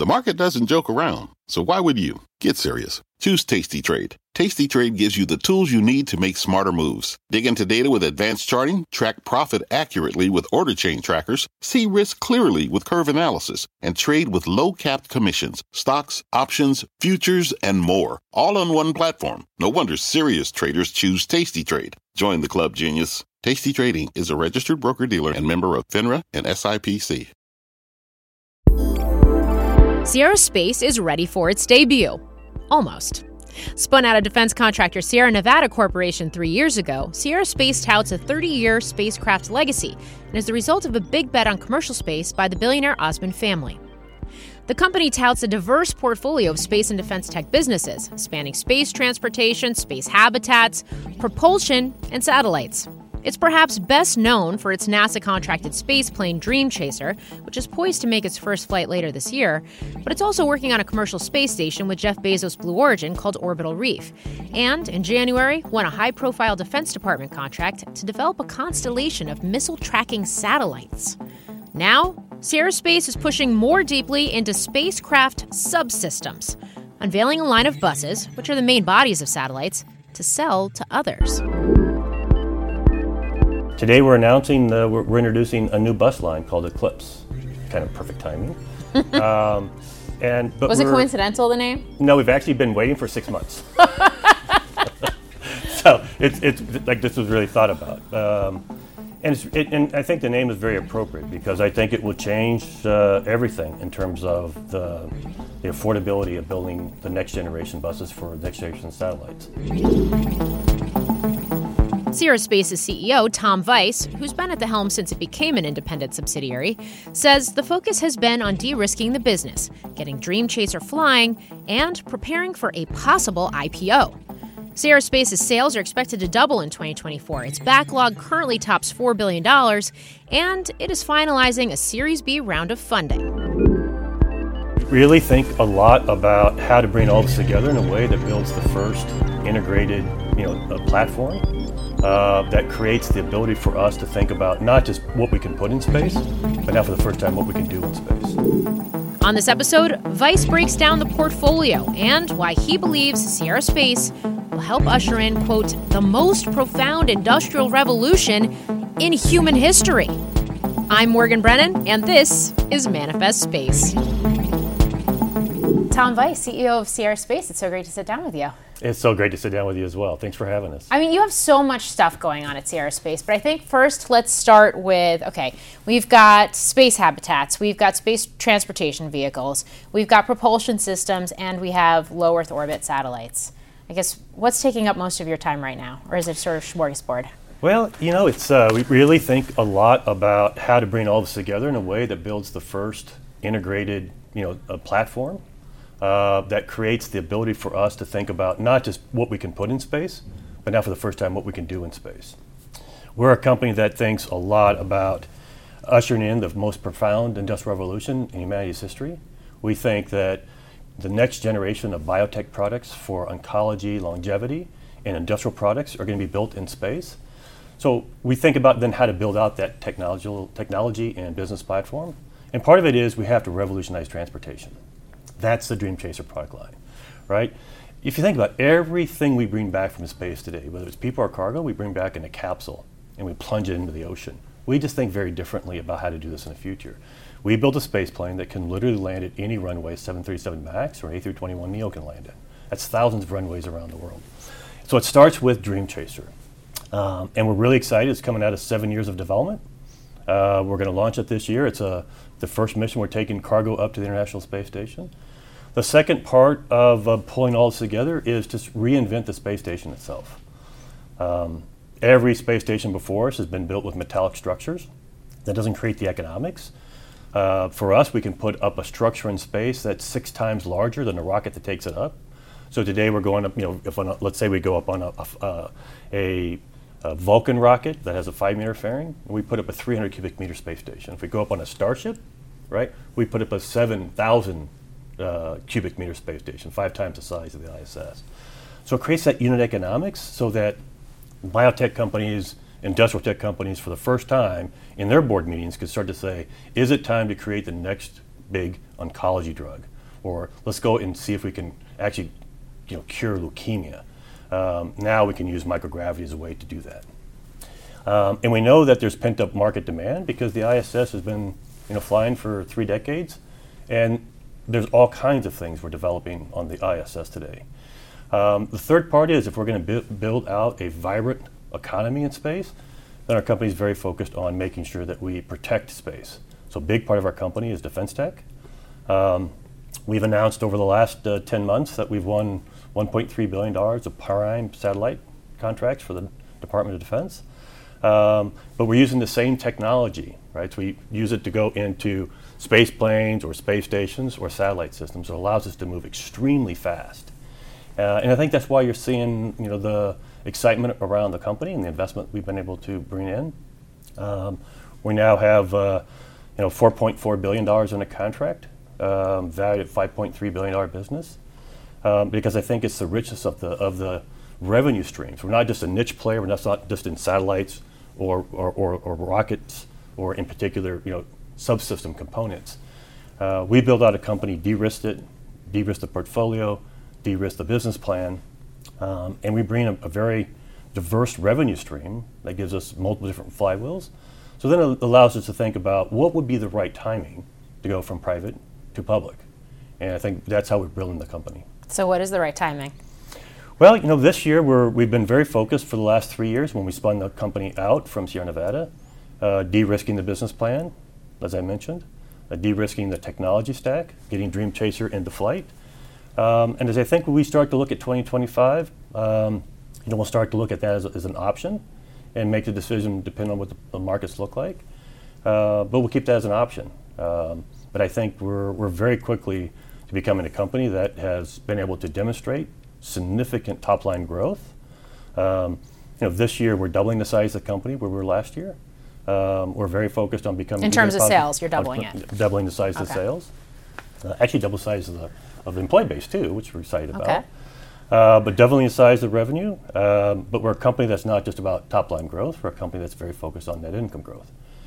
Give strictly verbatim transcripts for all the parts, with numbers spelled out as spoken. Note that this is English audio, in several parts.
The market doesn't joke around, so why would you? Get serious. Choose Tasty Trade. Tasty Trade gives you the tools you need to make smarter moves. Dig into data with advanced charting, track profit accurately with order chain trackers, see risk clearly with curve analysis, and trade with low-capped commissions, stocks, options, futures, and more. All on one platform. No wonder serious traders choose Tasty Trade. Join the club, genius. Tasty Trading is a registered broker-dealer and member of FINRA and S I P C. Sierra Space is ready for its debut. Almost. Spun out of defense contractor Sierra Nevada Corporation three years ago, Sierra Space touts a thirty-year spacecraft legacy and is the result of a big bet on commercial space by the billionaire Osmond family. The company touts a diverse portfolio of space and defense tech businesses, spanning space transportation, space habitats, propulsion, and satellites. It's perhaps best known for its NASA-contracted spaceplane Dream Chaser, which is poised to make its first flight later this year, but it's also working on a commercial space station with Jeff Bezos' Blue Origin called Orbital Reef, and in January won a high-profile Defense Department contract to develop a constellation of missile-tracking satellites. Now, Sierra Space is pushing more deeply into spacecraft subsystems, unveiling a line of buses, which are the main bodies of satellites, to sell to others. Today we're announcing, uh, we're, we're introducing a new bus line called Eclipse. Kind of perfect timing. um, and but Was it coincidental, the name? No, we've actually been waiting for six months. So it's, it's like this was really thought about. Um, and, it's, it, and I think the name is very appropriate because I think it will change uh, everything in terms of the, the affordability of building the next generation buses for next generation satellites. Sierra Space's C E O, Tom Weiss, who's been at the helm since it became an independent subsidiary, says the focus has been on de-risking the business, getting Dream Chaser flying, and preparing for a possible I P O. Sierra Space's sales are expected to double in twenty twenty-four. Its backlog currently tops four billion dollars, and it is finalizing a Series B round of funding. Really think a lot about how to bring all this together in a way that builds the first integrated, you know, uh, platform uh, that creates the ability for us to think about not just what we can put in space, but now for the first time what we can do in space. On this episode, Weiss breaks down the portfolio and why he believes Sierra Space will help usher in, quote, the most profound industrial revolution in human history. I'm Morgan Brennan, and this is Manifest Space. Tom Weiss, C E O of Sierra Space, it's so great to sit down with you. It's so great to sit down with you as well. Thanks for having us. I mean, you have so much stuff going on at Sierra Space, but I think first let's start with, okay, we've got space habitats, we've got space transportation vehicles, we've got propulsion systems, and we have low Earth orbit satellites. I guess, what's taking up most of your time right now? Or is it sort of smorgasbord? Well, you know, it's uh, we really think a lot about how to bring all this together in a way that builds the first integrated, you know, a platform uh, that creates the ability for us to think about not just what we can put in space, but now for the first time what we can do in space. We're a company that thinks a lot about ushering in the most profound industrial revolution in humanity's history. We think that the next generation of biotech products for oncology, longevity, and industrial products are going to be built in space. So we think about then how to build out that technology, technology and business platform. And part of it is we have to revolutionize transportation. That's the Dream Chaser product line, right? If you think about everything we bring back from space today, whether it's people or cargo, we bring back in a capsule and we plunge it into the ocean. We just think very differently about how to do this in the future. We built a space plane that can literally land at any runway seven thirty-seven MAX or A three twenty-one neo can land in. That's thousands of runways around the world. So it starts with Dream Chaser. Um, and we're really excited. It's coming out of seven years of development. Uh, we're going to launch it this year. It's a, the first mission. We're taking cargo up to the International Space Station. The second part of uh, pulling all this together is to reinvent the space station itself. Um, every space station before us has been built with metallic structures. That doesn't create the economics. Uh, for us, we can put up a structure in space that's six times larger than the rocket that takes it up. So today we're going up, you know, if on a, let's say we go up on a, a, a, a Vulcan rocket that has a five meter fairing, and we put up a three hundred cubic meter space station. If we go up on a Starship, right, we put up a seven thousand uh, cubic meter space station, five times the size of the I S S. So it creates that unit economics so that biotech companies, industrial tech companies, for the first time in their board meetings can start to say, is it time to create the next big oncology drug, or let's go and see if we can actually, you know, cure leukemia. Um, now we can use microgravity as a way to do that. Um, and we know that there's pent-up market demand because the I S S has been, you know, flying for three decades, and there's all kinds of things we're developing on the I S S today. Um, the third part is if we're going to bu- build out a vibrant economy in space, then our company is very focused on making sure that we protect space. So a big part of our company is defense tech. Um, we've announced over the last uh, ten months that we've won one point three billion dollars of prime satellite contracts for the Department of Defense. Um, but we're using the same technology, right? So we use it to go into space planes or space stations or satellite systems. So it allows us to move extremely fast. Uh, and I think that's why you're seeing, you know, the excitement around the company and the investment we've been able to bring in. Um, we now have, uh, you know, four point four billion dollars in a contract, um, valued at five point three billion dollars business, um, because I think it's the richness of the of the revenue streams. We're not just a niche player. We're not, not just in satellites or or, or or rockets or in particular, you know, subsystem components. Uh, we built out a company, de-risked it, de-risked the portfolio, de-risk the business plan, um, and we bring a, a very diverse revenue stream that gives us multiple different flywheels. So then it allows us to think about what would be the right timing to go from private to public. And I think that's how we're building the company. So what is the right timing? Well, you know, this year we're, we've been very focused for the last three years when we spun the company out from Sierra Nevada, uh, de-risking the business plan, as I mentioned, uh, de-risking the technology stack, getting Dream Chaser into flight. Um, and as I think when we start to look at twenty twenty-five, um, you know, we'll start to look at that as, as an option and make the decision depending on what the, the markets look like. Uh, but we'll keep that as an option. Um, but I think we're, we're very quickly to becoming a company that has been able to demonstrate significant top-line growth. Um, you know, this year we're doubling the size of the company where we were last year. Um, we're very focused on becoming... In terms of sales, you're doubling uh, it. Doubling the size okay. of the sales. Uh, actually double the size of the of the employee base too, which we're excited okay. about. Uh, but doubling the size of the revenue. Um, but we're a company that's not just about top-line growth. We're a company that's very focused on net income growth.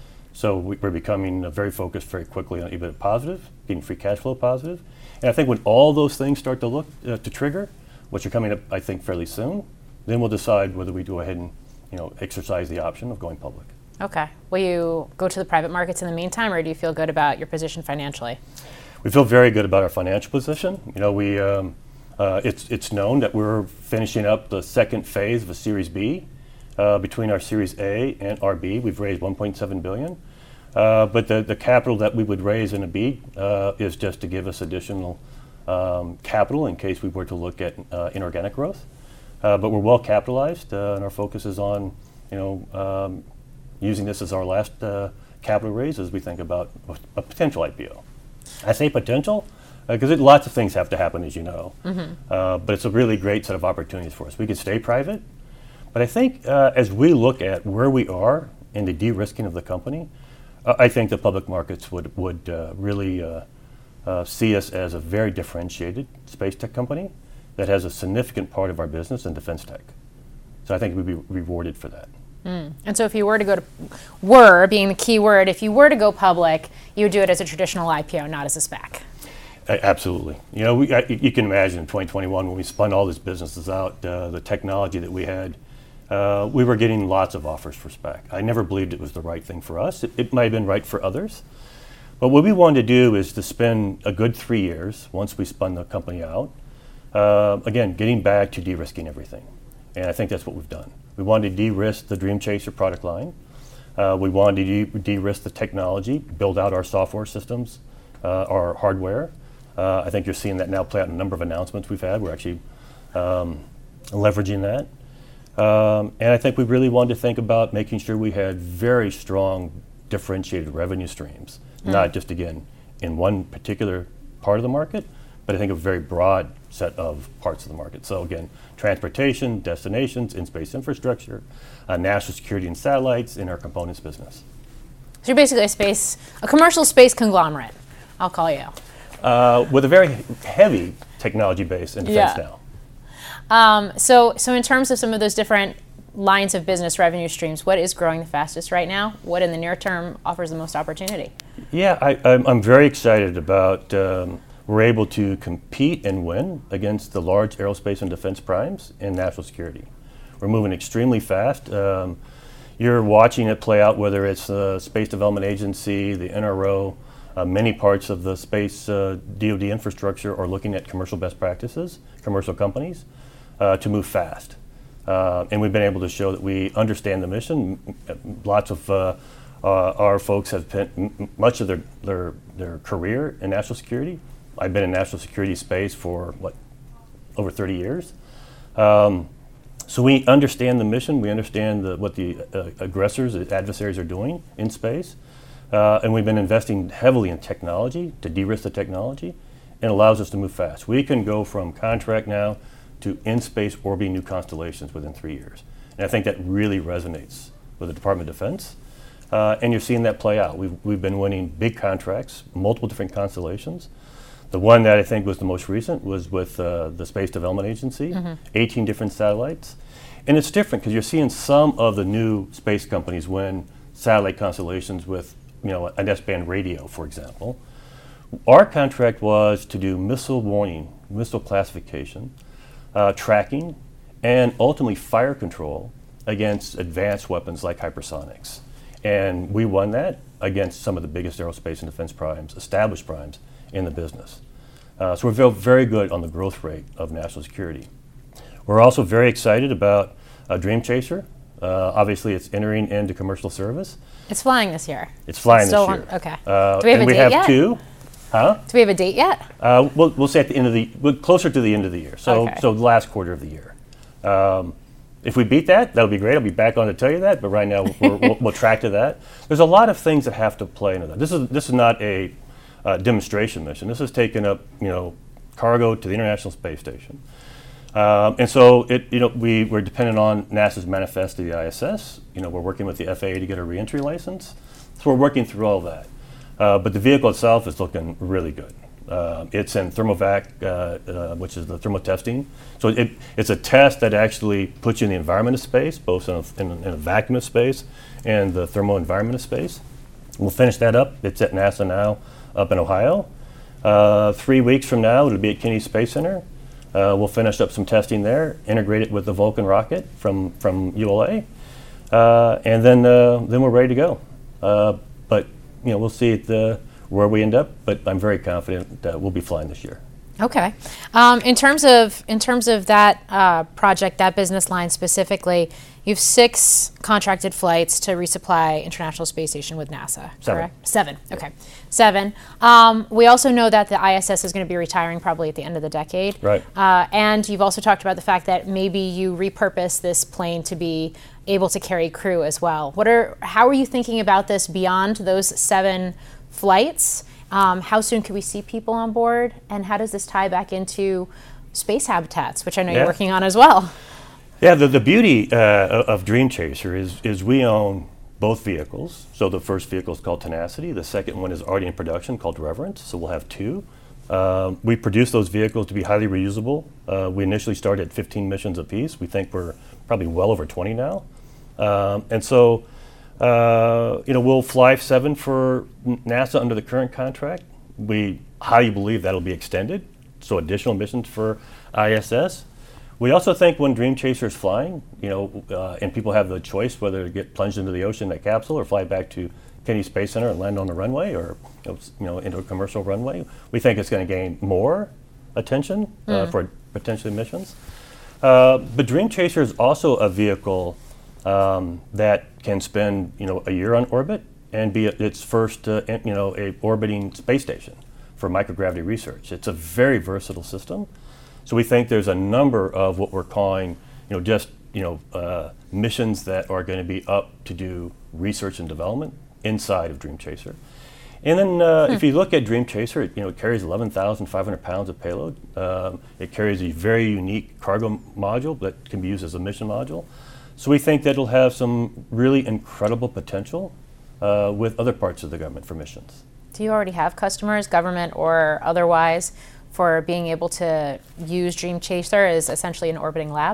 So we, we're becoming uh, very focused very quickly on EBITDA positive, getting free cash flow positive. And I think when all those things start to look uh, to trigger, which are coming up, I think, fairly soon, then we'll decide whether we go ahead and, you know, exercise the option of going public. Okay. Will you go to the private markets in the meantime, or do you feel good about your position financially? We feel very good about our financial position. You know, we um, uh, it's it's known that we're finishing up the second phase of a Series B. Uh, between our Series A and our B, we've raised one point seven billion dollars. Uh, but the, the capital that we would raise in a B uh, is just to give us additional um, capital in case we were to look at uh, inorganic growth. Uh, but we're well capitalized, uh, and our focus is on, you know, um, using this as our last uh, capital raise as we think about a, a potential I P O. I say potential because uh, lots of things have to happen, as you know. Mm-hmm. Uh, but it's a really great set of opportunities for us. We could stay private, but I think uh, as we look at where we are in the de-risking of the company, uh, I think the public markets would would uh, really uh, uh, see us as a very differentiated space tech company that has a significant part of our business in defense tech. So I think we'd be rewarded for that. Mm. And so if you were to go to, were being the key word, if you were to go public, you would do it as a traditional I P O, not as a SPAC. Uh, absolutely. You know, we, I, you can imagine in twenty twenty-one when we spun all these businesses out, uh, the technology that we had, uh, we were getting lots of offers for SPAC. I never believed it was the right thing for us. It, it might have been right for others. But what we wanted to do is to spend a good three years once we spun the company out, uh, again, getting back to de-risking everything. And I think that's what we've done. We wanted to de-risk the Dream Chaser product line. Uh, we wanted to de- de-risk the technology, build out our software systems, uh, our hardware. Uh, I think you're seeing that now play out in a number of announcements we've had. We're actually um, leveraging that. Um, and I think we really wanted to think about making sure we had very strong differentiated revenue streams, mm. not just, again, in one particular part of the market, but I think a very broad set of parts of the market. So again, transportation, destinations, in-space infrastructure, uh, national security and satellites, in our components business. So you're basically a space, a commercial space conglomerate, I'll call you. Uh, with a very heavy technology base in defense yeah. now. Um, so, so in terms of some of those different lines of business revenue streams, what is growing the fastest right now? What in the near term offers the most opportunity? Yeah, I, I'm, I'm very excited about um, we're able to compete and win against the large aerospace and defense primes in national security. We're moving extremely fast. Um, you're watching it play out, whether it's the Space Development Agency, the N R O, uh, many parts of the space uh, D O D infrastructure are looking at commercial best practices, commercial companies, uh, to move fast. Uh, and we've been able to show that we understand the mission. Lots of uh, uh, our folks have spent m- much of their, their their career in national security. I've been in national security space for, what, over thirty years. Um, so we understand the mission. We understand the, what the uh, aggressors, the adversaries are doing in space. Uh, and we've been investing heavily in technology to de-risk the technology, and allows us to move fast. We can go from contract now to in-space orbiting new constellations within three years. And I think that really resonates with the Department of Defense. Uh, and you're seeing that play out. We've, we've been winning big contracts, multiple different constellations. The one that I think was the most recent was with uh, the Space Development Agency, mm-hmm. eighteen different satellites. And it's different because you're seeing some of the new space companies win satellite constellations with, you know, an S-band radio, for example. Our contract was to do missile warning, missile classification, Uh, tracking, and ultimately fire control against advanced weapons like hypersonics. And we won that against some of the biggest aerospace and defense primes, established primes in the business. Uh, so we feel very good on the growth rate of national security. We're also very excited about uh, Dream Chaser. Uh, obviously, it's entering into commercial service. It's flying this year. It's flying it's this still year. On, okay. Uh, Do we have and a we date have yet? two. Huh? Do we have a date yet? Uh, we'll, we'll say at the end of the, we're closer to the end of the year. So, Okay. so the last quarter of the year. Um, if we beat that, that'll be great. I'll be back on to tell you that. But right now, we're, we'll, we'll track to that. There's a lot of things that have to play into that. This is this is not a uh, demonstration mission. This is taking up, you know, cargo to the International Space Station. Um, and so it, you know, we we're dependent on NASA's manifest to the I S S. You know, we're working with the F A A to get a reentry license. So we're working through all that. Uh, but the vehicle itself is looking really good. Uh, it's in thermovac, uh, uh, which is the thermal testing. So it, it's a test that actually puts you in the environment of space, both in a, in, a, in a vacuum of space and the thermal environment of space. We'll finish that up. It's at NASA now up in Ohio. Uh, three weeks from now, it'll be at Kennedy Space Center. Uh, we'll finish up some testing there, integrate it with the Vulcan rocket from, from U L A, uh, and then, uh, then we're ready to go. Uh, but you know, we'll see at the, where we end up, but I'm very confident that we'll be flying this year. Okay. Um, in terms of in terms of that uh, project, that business line specifically, you have six contracted flights to resupply International Space Station with NASA. Seven. Correct? Seven. Okay. Seven. Um, we also know that the I S S is going to be retiring probably at the end of the decade. Right. Uh, and you've also talked about the fact that maybe you repurpose this plane to be able to carry crew as well. What are? How are you thinking about this beyond those seven flights? Um, how soon could we see people on board, and how does this tie back into space habitats, which I know Yeah. you're working on as well? Yeah, the, the beauty uh, of Dream Chaser is, is we own both vehicles. So the first vehicle is called Tenacity. The second one is already in production called Reverence. So we'll have two. Um, we produce those vehicles to be highly reusable. Uh, we initially started at fifteen missions apiece. We think we're probably well over twenty now. Um, and so Uh, you know, we'll fly seven for NASA under the current contract. We highly believe that'll be extended, so additional missions for I S S. We also think when Dream Chaser is flying, you know, uh, and people have the choice whether to get plunged into the ocean in a capsule or fly back to Kennedy Space Center and land on the runway, or you know, you know into a commercial runway, we think it's going to gain more attention uh, mm. for potentially missions. Uh, but Dream Chaser is also a vehicle Um, that can spend, you know, a year on orbit and be a, its first, uh, you know, a orbiting space station for microgravity research. It's a very versatile system. So we think there's a number of what we're calling, you know, just, you know, uh, missions that are going to be up to do research and development inside of Dream Chaser. And then uh, hmm. if you look at Dream Chaser, it, you know, it carries eleven thousand five hundred pounds of payload. Um, it carries a very unique cargo module that can be used as a mission module. So we think that it'll have some really incredible potential uh, with other parts of the government for missions. Do you already have customers, government or otherwise, for being able to use Dream Chaser as essentially an orbiting lab?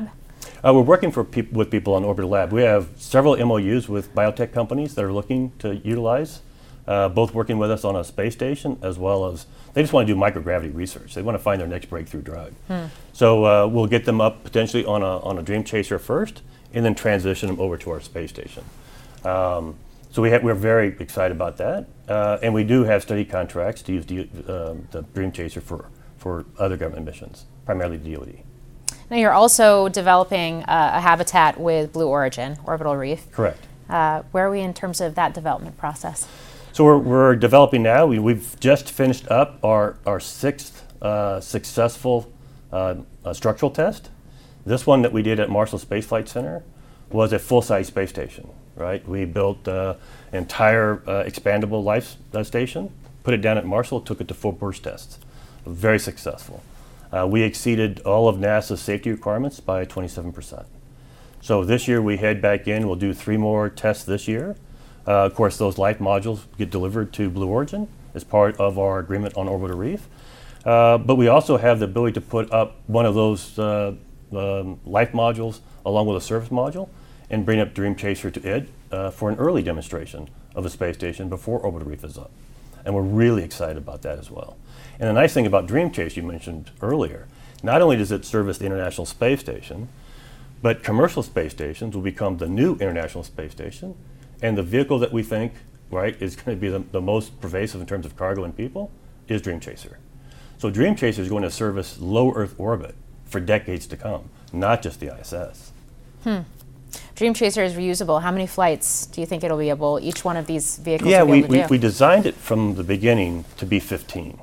Uh, we're working for peop- with people on Orbital Lab. We have several M O Us with biotech companies that are looking to utilize, uh, both working with us on a space station as well as they just want to do microgravity research. They want to find their next breakthrough drug. Hmm. So uh, we'll get them up potentially on a on a Dream Chaser first, and then transition them over to our space station. Um, so we ha- we're very excited about that, uh, and we do have study contracts to use the, uh, the Dream Chaser for for other government missions, primarily D O D. Now you're also developing uh, a habitat with Blue Origin, Orbital Reef. Correct. Uh, where are we in terms of that development process? So we're, we're developing now. We, we've just finished up our, our sixth uh, successful uh, uh, structural test. This one that we did at Marshall Space Flight Center was a full-size space station, right? We built uh, an entire uh, expandable life uh, station, put it down at Marshall, took it to full burst tests. Very successful. Uh, we exceeded all of NASA's safety requirements by twenty-seven percent. So this year we head back in, we'll do three more tests this year. Uh, of course, those life modules get delivered to Blue Origin as part of our agreement on Orbital Reef. Uh, but we also have the ability to put up one of those uh, um, life modules along with a service module and bring up Dream Chaser to it uh, for an early demonstration of the space station before Orbital Reef is up. And we're really excited about that as well. And the nice thing about Dream Chaser you mentioned earlier, not only does it service the International Space Station, but commercial space stations will become the new International Space Station. And the vehicle that we think, right, is going to be the, the most pervasive in terms of cargo and people is Dream Chaser. So Dream Chaser is going to service low Earth orbit for decades to come, not just the I S S. Hmm. Dream Chaser is reusable. How many flights do you think it'll be able, each one of these vehicles yeah, will be we, able to we, do? we designed it from the beginning to be fifteen.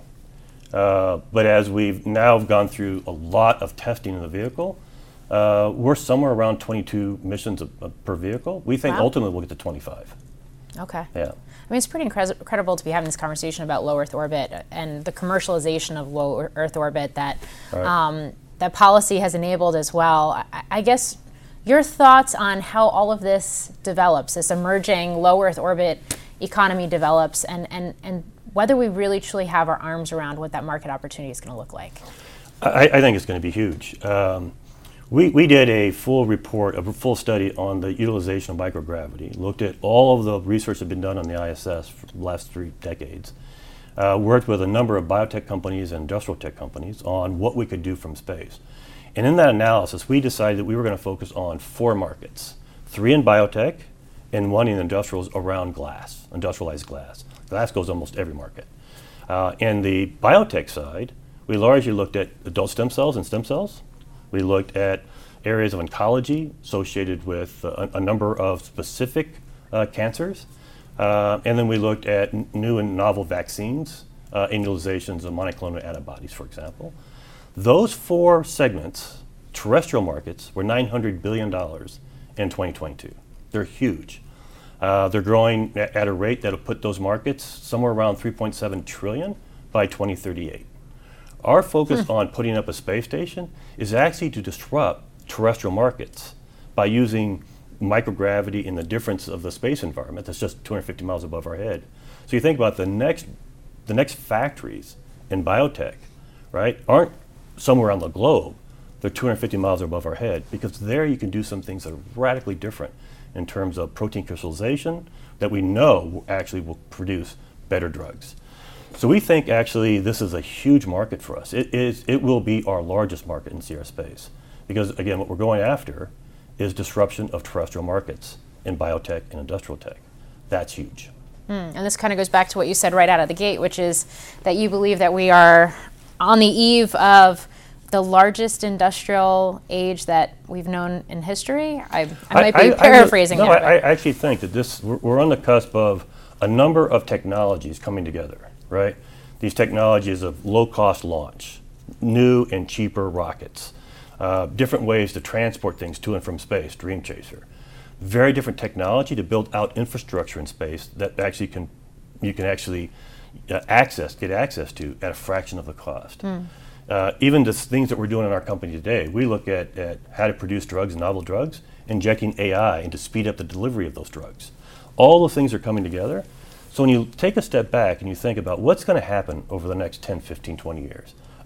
Uh, but as we've now gone through a lot of testing in the vehicle, uh, we're somewhere around twenty-two missions a, a, per vehicle. We think wow. ultimately we'll get to twenty-five. Okay. Yeah. I mean, it's pretty incre- incredible to be having this conversation about low Earth orbit and the commercialization of low Earth orbit that right. um, that policy has enabled as well. I, I guess your thoughts on how all of this develops, this emerging low Earth orbit economy develops, and, and, and whether we really truly have our arms around what that market opportunity is going to look like. I, I think it's going to be huge. Um, we, we did a full report, a full study on the utilization of microgravity, looked at all of the research that had been done on the I S S for the last three decades, uh, worked with a number of biotech companies and industrial tech companies on what we could do from space. And in that analysis, we decided that we were going to focus on four markets, three in biotech and one in industrials around glass, industrialized glass. Glass goes almost every market. Uh, in the biotech side, we largely looked at adult stem cells and stem cells. We looked at areas of oncology associated with uh, a, a number of specific uh, cancers. Uh, and then we looked at n- new and novel vaccines, uh, and utilizations of monoclonal antibodies, for example. Those four segments, terrestrial markets, were nine hundred billion dollars in twenty twenty-two. They're huge. Uh, they're growing at, at a rate that'll put those markets somewhere around three point seven trillion by twenty thirty-eight. Our focus hmm. on putting up a space station is actually to disrupt terrestrial markets by using microgravity in the difference of the space environment that's just two hundred fifty miles above our head. So you think about the next, the next factories in biotech, right, aren't somewhere on the globe. They're two hundred fifty miles above our head, because there you can do some things that are radically different in terms of protein crystallization that we know actually will produce better drugs. So we think actually this is a huge market for us. It is. It will be our largest market in Sierra Space, because again, what we're going after is disruption of terrestrial markets in biotech and industrial tech. That's huge. Mm, and this kind of goes back to what you said right out of the gate, which is that you believe that we are on the eve of the largest industrial age that we've known in history. I, I might be I, paraphrasing I, no, it. I, I actually think that this we're, we're on the cusp of a number of technologies coming together, right? These technologies of low-cost launch, new and cheaper rockets, uh, different ways to transport things to and from space, Dream Chaser. Very different technology to build out infrastructure in space that actually can you can actually uh, access, get access to at a fraction of the cost. Mm. Uh, even the things that we're doing in our company today, we look at, at how to produce drugs, novel drugs, injecting A I and to speed up the delivery of those drugs. All those things are coming together. So when you take a step back and you think about what's going to happen over the next ten, fifteen, twenty years,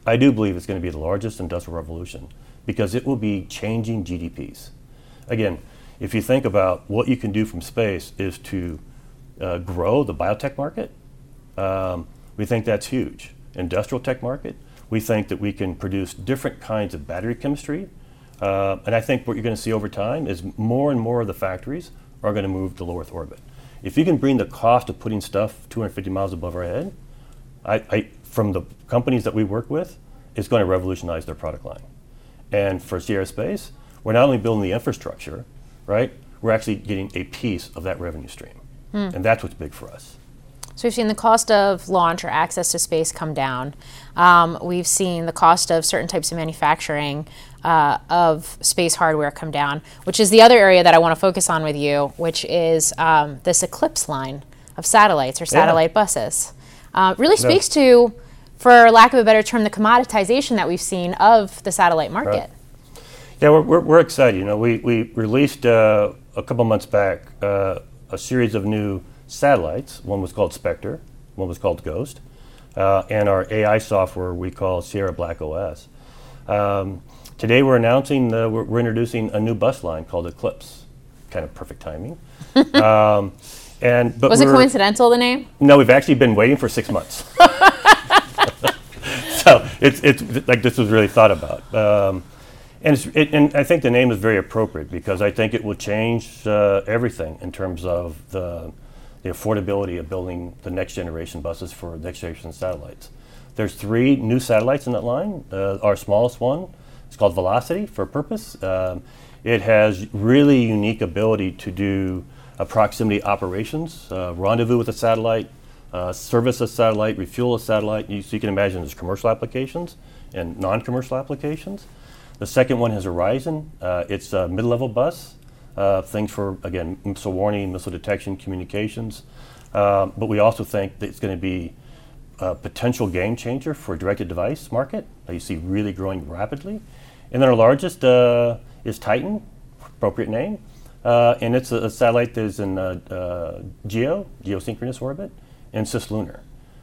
I do believe it's going to be the largest industrial revolution because it will be changing G D Ps. Again, if you think about what you can do from space is to uh, grow the biotech market, um, we think that's huge. Industrial tech market, we think that we can produce different kinds of battery chemistry. Uh, and I think what you're going to see over time is more and more of the factories are going to move to low Earth orbit. If you can bring the cost of putting stuff two hundred fifty miles above our head, I, I, from the companies that we work with, it's going to revolutionize their product line. And for Sierra Space, we're not only building the infrastructure, right? We're actually getting a piece of that revenue stream. Hmm. And that's what's big for us. So we've seen the cost of launch or access to space come down. Um, we've seen the cost of certain types of manufacturing uh, of space hardware come down, which is the other area that I want to focus on with you, which is um, this Eclipse line of satellites or satellite yeah. buses. Uh, really speaks no. to, for lack of a better term, the commoditization that we've seen of the satellite market. Right. Yeah, we're, we're, we're excited. You know, we, we released uh, a couple months back uh, a series of new satellites. One was called Spectre, one was called Ghost, uh, and our A I software we call Sierra Black O S. Um, today we're announcing, uh, we're, we're introducing a new bus line called Eclipse. Kind of perfect timing. um, and but Was it coincidental, the name? No, we've actually been waiting for six months. So it's, it's like this was really thought about. Um, And, it's, it, and I think the name is very appropriate because I think it will change uh, everything in terms of the, the affordability of building the next generation buses for next generation satellites. There's three new satellites in that line. Uh, our smallest one is called Velocity for a purpose. Um, it has really unique ability to do uh, proximity operations, uh, rendezvous with a satellite, uh, service a satellite, refuel a satellite. You, so you can imagine there's commercial applications and non-commercial applications. The second one is Horizon. Uh, it's a mid-level bus, uh, things for, again, missile warning, missile detection, communications. Uh, but we also think that it's going to be a potential game changer for directed-device market that you see really growing rapidly. And then our largest uh, is Titan, appropriate name. Uh, and it's a, a satellite that is in uh, uh, GEO, geosynchronous orbit, and cislunar.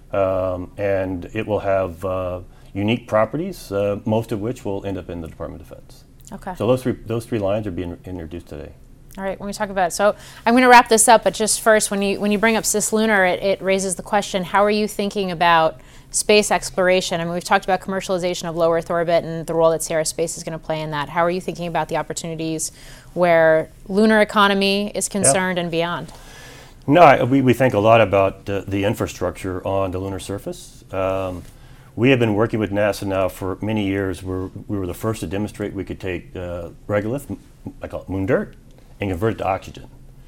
Um, and it will have uh, unique properties, uh, most of which will end up in the Department of Defense. Okay. So those three those three lines are being introduced today. All right. When we talk about, so I'm going to wrap this up, but just first, when you when you bring up cislunar, it, it raises the question: how are you thinking about space exploration? I mean, we've talked about commercialization of low Earth orbit and the role that Sierra Space is going to play in that. How are you thinking about the opportunities where lunar economy is concerned yep. and beyond? No, I, we we think a lot about the, the infrastructure on the lunar surface. Um, We have been working with NASA now for many years. We're, we were the first to demonstrate we could take uh, regolith, I call it moon dirt, and convert it to oxygen.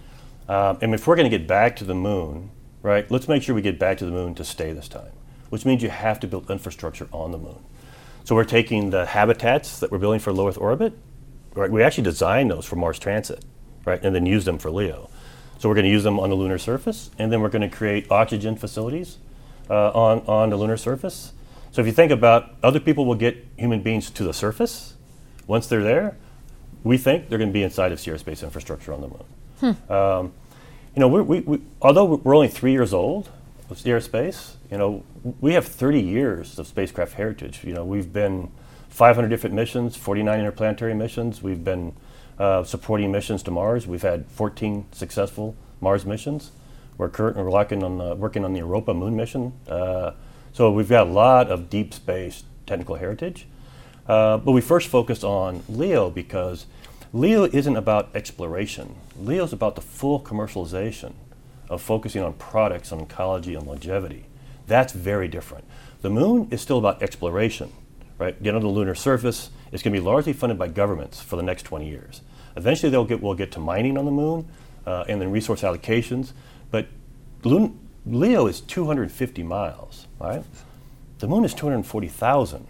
Um, and if we're going to get back to the moon, right, let's make sure we get back to the moon to stay this time, which means you have to build infrastructure on the moon. So we're taking the habitats that we're building for low Earth orbit, right, we actually designed those for Mars transit, right, and then use them for LEO. So we're going to use them on the lunar surface, and then we're going to create oxygen facilities uh, on, on the lunar surface. So if you think about other people will get human beings to the surface, once they're there, we think they're going to be inside of Sierra Space infrastructure on the moon. Hmm. Um, you know, we, we, we, although we're only three years old with Sierra Space, you know, we have thirty years of spacecraft heritage. You know, we've been five hundred different missions, forty-nine interplanetary missions. We've been uh, supporting missions to Mars. We've had fourteen successful Mars missions. We're currently working on the, working on the Europa moon mission. Uh, So we've got a lot of deep space technical heritage. Uh, but we first focused on LEO because LEO isn't about exploration. LEO is about the full commercialization of focusing on products, on oncology, and longevity. That's very different. The moon is still about exploration, right? Get on the lunar surface. It's going to be largely funded by governments for the next twenty years. Eventually they'll get, we'll get to mining on the moon uh, and then resource allocations. But Lun- LEO is two hundred fifty miles, right? The moon is two hundred forty thousand.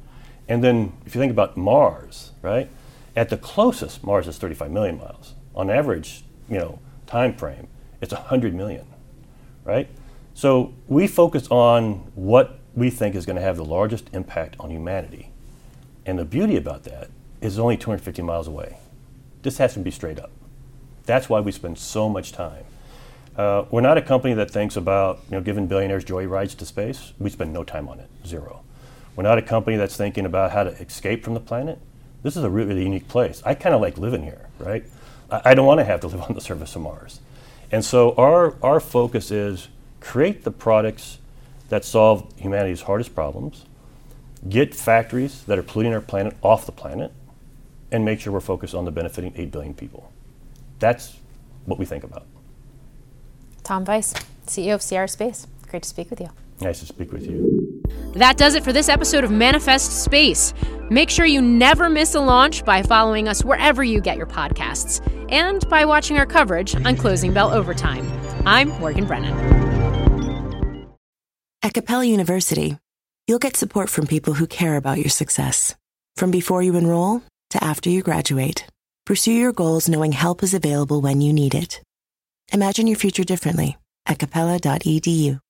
And then if you think about Mars, right? At the closest, Mars is thirty-five million miles. On average, you know, time frame, it's one hundred million, right? So we focus on what we think is going to have the largest impact on humanity. And the beauty about that is it's only two hundred fifty miles away. This has to be straight up. That's why we spend so much time. Uh, we're not a company that thinks about, you know, giving billionaires joy rides to space. We spend no time on it, zero. We're not a company that's thinking about how to escape from the planet. This is a really, really unique place. I kind of like living here, right? I, I don't want to have to live on the surface of Mars. And so our, our focus is create the products that solve humanity's hardest problems, get factories that are polluting our planet off the planet, and make sure we're focused on the benefiting eight billion people. That's what we think about. Tom Weiss, C E O of Sierra Space. Great to speak with you. Nice to speak with you. That does it for this episode of Manifest Space. Make sure you never miss a launch by following us wherever you get your podcasts and by watching our coverage on Closing Bell Overtime. I'm Morgan Brennan. At Capella University, you'll get support from people who care about your success. From before you enroll to after you graduate, pursue your goals knowing help is available when you need it. Imagine your future differently at capella dot e d u.